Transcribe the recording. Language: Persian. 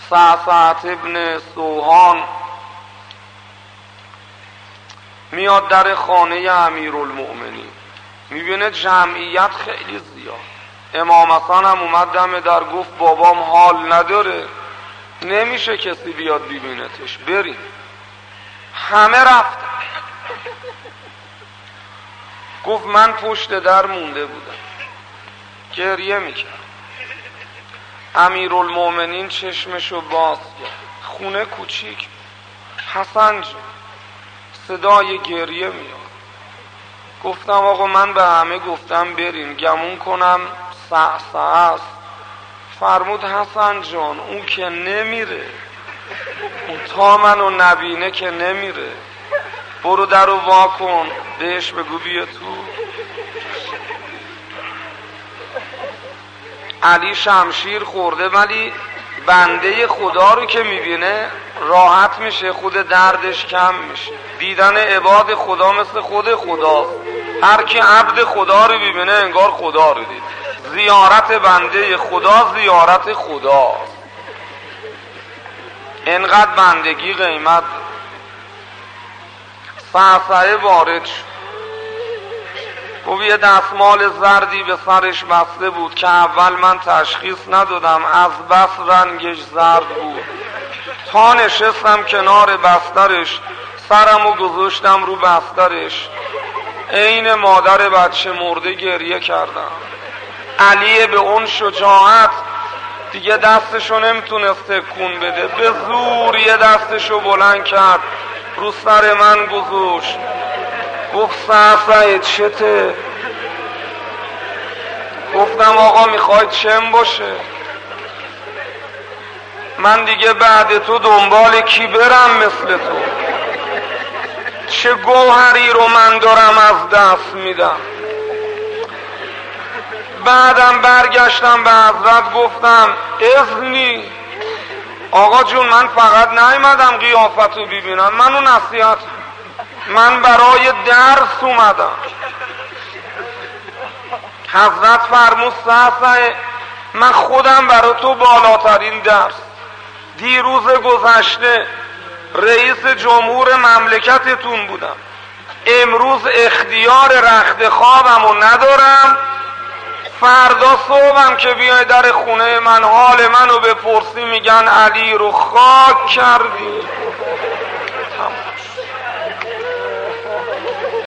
سعسعت ابن سوهان میاد در خانه امیرالمؤمنین، میبینه جمعیت خیلی زیاد. امام حسن هم اومد دم در، گفت بابام حال نداره، نمیشه کسی بیاد ببینتش، بریم. همه رفتن. گفت من پشت در مونده بودم، گریه میکرد. امیرالمؤمنین چشمشو باز کرد، خونه کوچیک، حسن جان، صدای گریه میاد. گفتم آقا من به همه گفتم بریم، گمون کنم سعسعه است. فرمود حسن جان اون که نمیره، اون تا منو نبینه که نمیره، برو درو وا کن بهش بگو بیا تو. علی شمشیر خورده ولی بنده خدا رو که میبینه راحت میشه، خود دردش کم میشه. دیدن عباد خدا مثل خود خداست، هر کی عبد خدا رو ببینه انگار خدا رو دید. زیارت بنده خدا زیارت خداست. انقدر بندگی قیمت. سعسعه وارد شد، گفت یه دستمال زردی به سرش بسته بود که اول من تشخیص ندادم، از بس رنگش زرد بود. تا نشستم کنار بسترش، سرمو گذاشتم رو بسترش، عین مادر بچه مرده گریه کردم. علی به اون شجاعت دیگه دستشو نمیتونست تکون بده، به زور یه دستشو بلند کرد رو سر من گذاشت. گفت سعسعه چته؟ گفتم آقا میخوای چم باشه؟ من دیگه بعد تو دنبال کی برم مثل تو؟ چه گوهری رو من دارم از دست میدم. بعدم برگشتم به حضرت گفتم اذنی آقا جون، من فقط نیومدم قیافت رو ببینم، منو نصیحت، من برای درس اومدم. حضرت فرمود سعسعه من خودم برای تو بالاترین درس. دیروز گذشته رئیس جمهور مملکتتون بودم، امروز اختیار رخت خوابمو ندارم، فردا صبحم که بیای در خونه من حال منو بپرسی میگن علی رو خاک کردی.